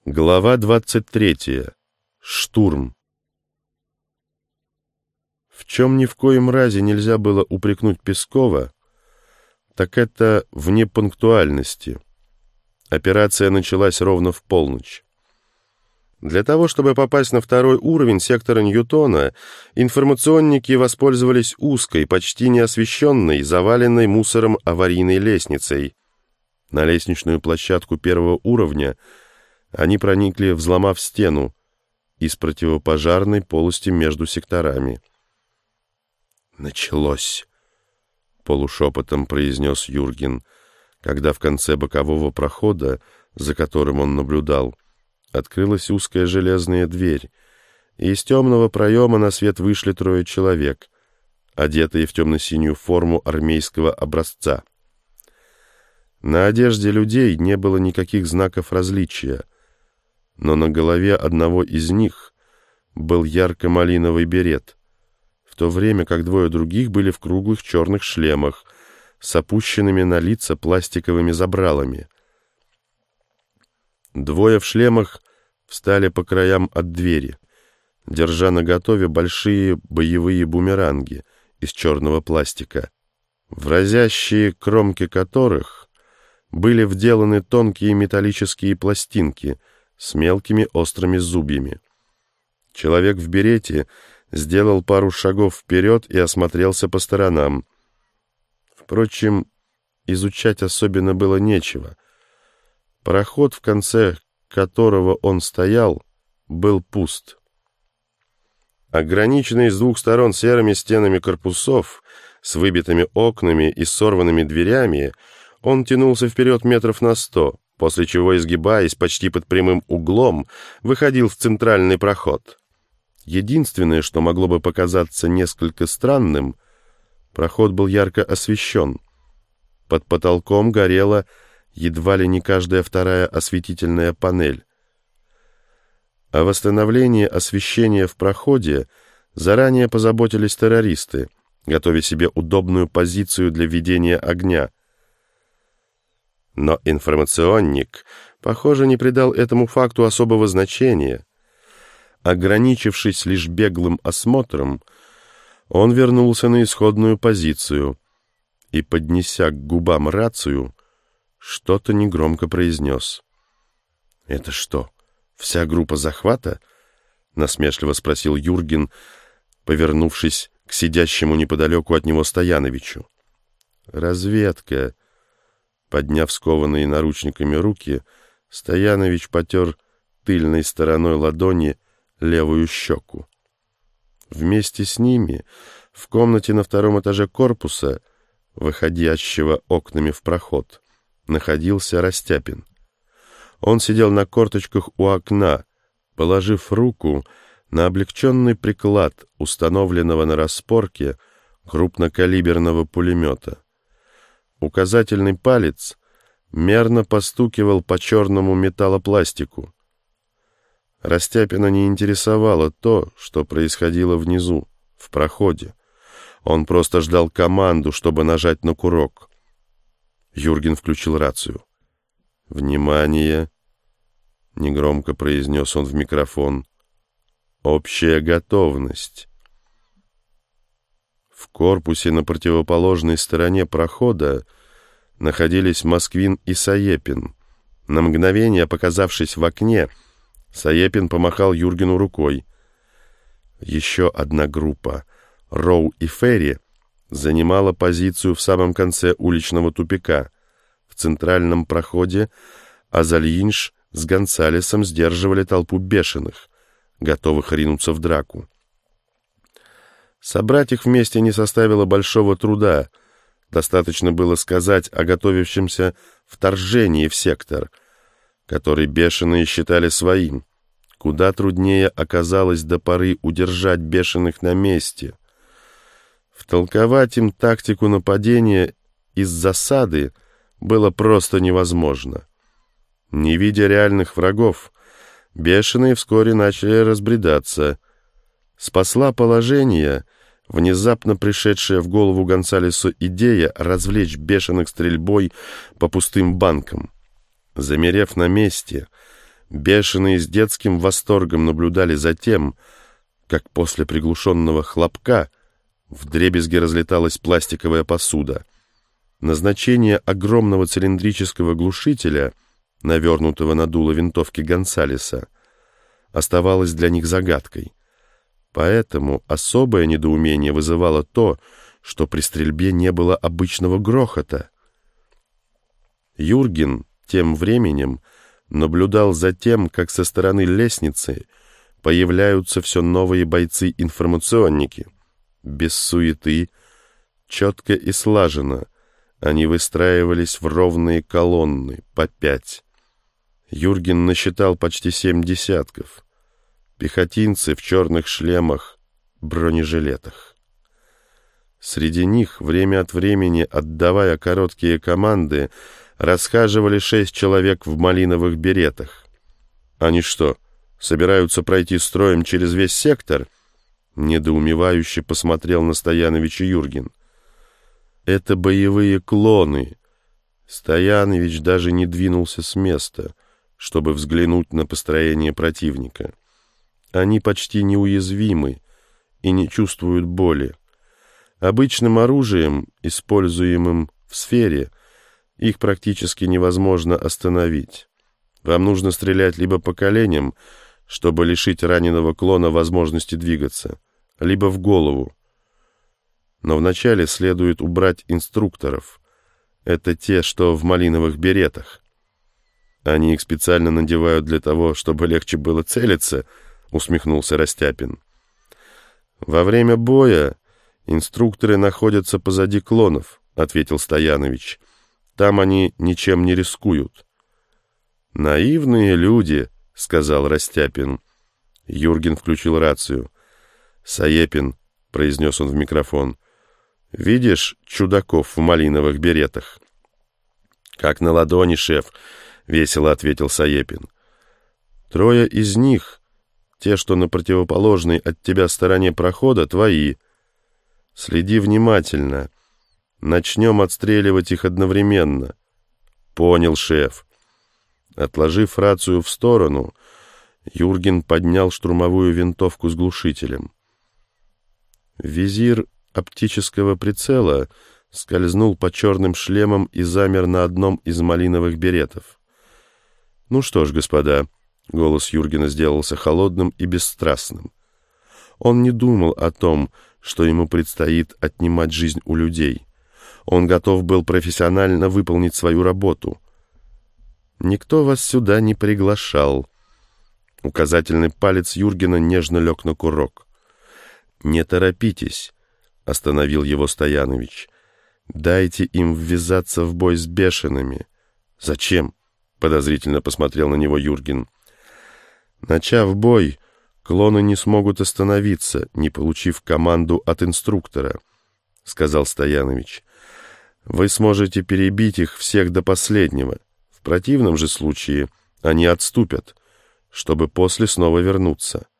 Глава 23. Штурм. В чем ни в коем разе нельзя было упрекнуть Пескова, так это в непунктуальности. Операция началась ровно в полночь. Для того, чтобы попасть на второй уровень сектора Ньютона, информационники воспользовались узкой, почти неосвещенной, заваленной мусором аварийной лестницей. На лестничную площадку первого уровня они проникли, взломав стену из противопожарной полости между секторами. «Началось», — полушепотом произнес Юрген, когда в конце бокового прохода, за которым он наблюдал, открылась узкая железная дверь, и из темного проема на свет вышли 3 человек, одетые в темно-синюю форму армейского образца. На одежде людей не было никаких знаков различия, но на голове одного из них был ярко-малиновый берет, в то время как 2 других были в круглых черных шлемах с опущенными на лица пластиковыми забралами. 2 в шлемах встали по краям от двери, держа наготове большие боевые бумеранги из черного пластика, в разящие кромки которых были вделаны тонкие металлические пластинки с мелкими острыми зубьями. Человек в берете сделал пару шагов вперед и осмотрелся по сторонам. Впрочем, изучать особенно было нечего. Проход, в конце которого он стоял, был пуст. Ограниченный с 2 сторон серыми стенами корпусов, с выбитыми окнами и сорванными дверями, он тянулся вперед метров на 100, после чего, изгибаясь почти под прямым углом, выходил в центральный проход. Единственное, что могло бы показаться несколько странным, проход был ярко освещен. Под потолком горела едва ли не каждая 2-я осветительная панель. О восстановлении освещения в проходе заранее позаботились террористы, готовя себе удобную позицию для ведения огня. Но информационник, похоже, не придал этому факту особого значения. Ограничившись лишь беглым осмотром, он вернулся на исходную позицию и, поднеся к губам рацию, что-то негромко произнес. «Это что, вся группа захвата?» — насмешливо спросил Юрген, повернувшись к сидящему неподалеку от него Стояновичу. «Разведка». Подняв скованные наручниками руки, Стоянович потер тыльной стороной ладони левую щеку. Вместе с ними в комнате на 2-м этаже корпуса, выходящего окнами в проход, находился Растяпин. Он сидел на корточках у окна, положив руку на облегченный приклад установленного на распорке крупнокалиберного пулемета. Указательный палец мерно постукивал по черному металлопластику. Растяпина не интересовало то, что происходило внизу, в проходе. Он просто ждал команду, чтобы нажать на курок. Юрген включил рацию. «Внимание!» — негромко произнес он в микрофон. «Общая готовность!» В корпусе на противоположной стороне прохода находились Москвин и Саепин. На мгновение, показавшись в окне, Саепин помахал Юргену рукой. Еще одна группа, Роу и Ферри, занимала позицию в самом конце уличного тупика. В центральном проходе Азальинш с Гонсалесом сдерживали толпу бешеных, готовых ринуться в драку. Собрать их вместе не составило большого труда. Достаточно было сказать о готовящемся вторжении в сектор, который бешеные считали своим. Куда труднее оказалось до поры удержать бешеных на месте. Втолковать им тактику нападения из засады было просто невозможно. Не видя реальных врагов, бешеные вскоре начали разбредаться. Спасла положение внезапно пришедшая в голову Гонсалесу идея развлечь бешеных стрельбой по пустым банкам. Замерев на месте, Бешеные с детским восторгом наблюдали за тем, как после приглушенного хлопка вдребезги разлеталась пластиковая посуда. Назначение огромного цилиндрического глушителя, навернутого на дуло винтовки Гонсалеса, оставалось для них загадкой. Поэтому особое недоумение вызывало то, что при стрельбе не было обычного грохота. Юрген тем временем наблюдал за тем, как со стороны лестницы появляются все новые бойцы-информационники. Без суеты, четко и слаженно они выстраивались в ровные колонны по 5. Юрген насчитал почти 7 десятков. Пехотинцы в черных шлемах, бронежилетах. Среди них, время от времени отдавая короткие команды, расхаживали 6 человек в малиновых беретах. Они что, собираются пройти строем через весь сектор? Недоумевающе посмотрел на Стояновича Юрген. Это боевые клоны. Стоянович даже не двинулся с места, чтобы взглянуть на построение противника. Они почти неуязвимы и не чувствуют боли. Обычным оружием, используемым в сфере, их практически невозможно остановить. Вам нужно стрелять либо по коленям, чтобы лишить раненого клона возможности двигаться, либо в голову. Но вначале следует убрать инструкторов. Это те, что в малиновых беретах. Они их специально надевают для того, чтобы легче было целиться, усмехнулся Растяпин. Во время боя инструкторы находятся позади клонов, ответил Стоянович. Там они ничем не рискуют. «Наивные люди», — сказал Растяпин. Юрген включил рацию. «Саепин», — произнес он в микрофон, — «видишь чудаков в малиновых беретах?» «Как на ладони, шеф», — весело ответил Саепин. «Трое из них, те, что на противоположной от тебя стороне прохода, твои. Следи внимательно. Начнем отстреливать их одновременно». «Понял, шеф». Отложив рацию в сторону, Юрген поднял штурмовую винтовку с глушителем. Визир оптического прицела скользнул по черным шлемам и замер на одном из малиновых беретов. «Ну что ж, господа», — голос Юргена сделался холодным и бесстрастным. Он не думал о том, что ему предстоит отнимать жизнь у людей. Он готов был профессионально выполнить свою работу. «Никто вас сюда не приглашал». Указательный палец Юргена нежно лег на курок. «Не торопитесь», — остановил его Стоянович. «Дайте им ввязаться в бой с бешеными». «Зачем?» — подозрительно посмотрел на него Юрген. «Начав бой, клоны не смогут остановиться, не получив команду от инструктора», — сказал Стоянович. «Вы сможете перебить их всех до последнего. В противном же случае они отступят, чтобы после снова вернуться.